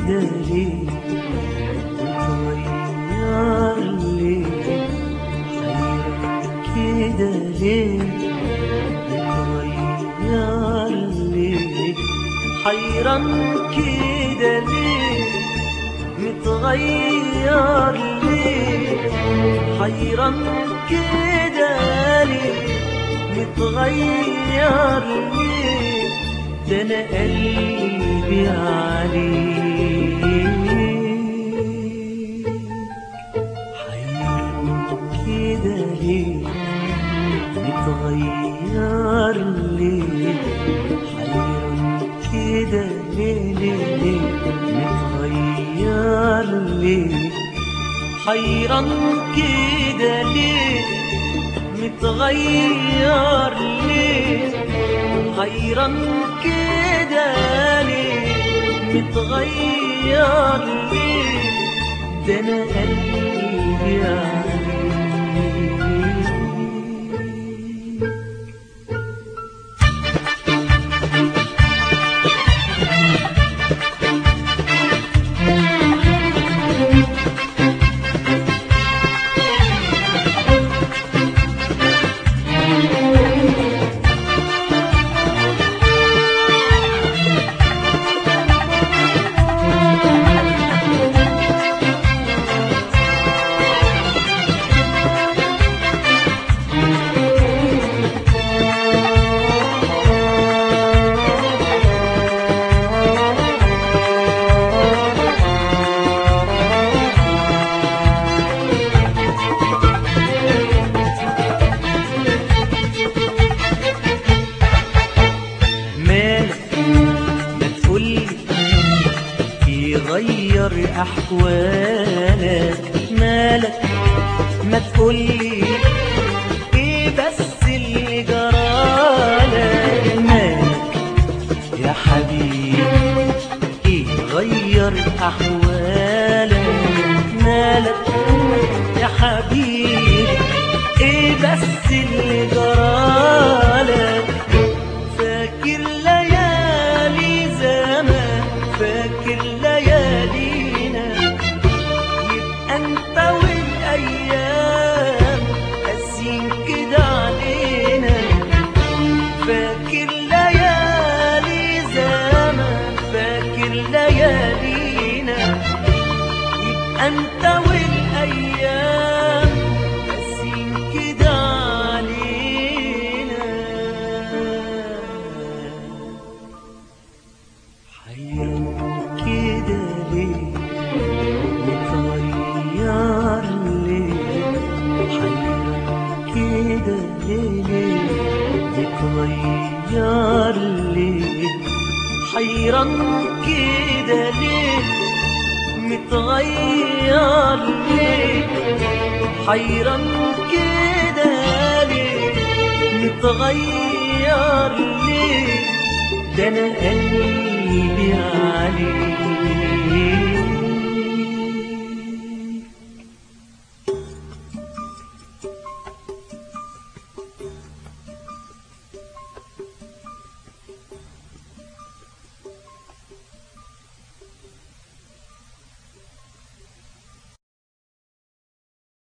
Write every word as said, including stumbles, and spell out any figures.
كده ليه متغير ليه كده ليه متغير ليه حيران كده ليه متغير ليه حيران كده ليه متغير ليه ده انا قلبي عليك حيران كده ليه متغير ليه حيران كده ليه ليه ليه متغير ليه حيران كده ليه متغير ليه حيران كده ليه متغير ليه ده انا قلبي عليك غير أحوالك مالك ما تقولي إيه بس اللي جرالك مالك يا حبيبي إيه غير أحوالك مالك يا حبيبي إيه بس اللي جرالك فاكر ليالي زمان فاكر ليالينا يبقى انت والايام قاسيين كده علينا فاكر ليالي زمان فاكر ليالينا يبقى انت والايام قاسيين كده علينا حيران كده ليه متغير ليه حيران كده ليه متغير ليه حيران كده ليه متغير ليه حيران كده ليه متغير ليه ده انا قلبي عليك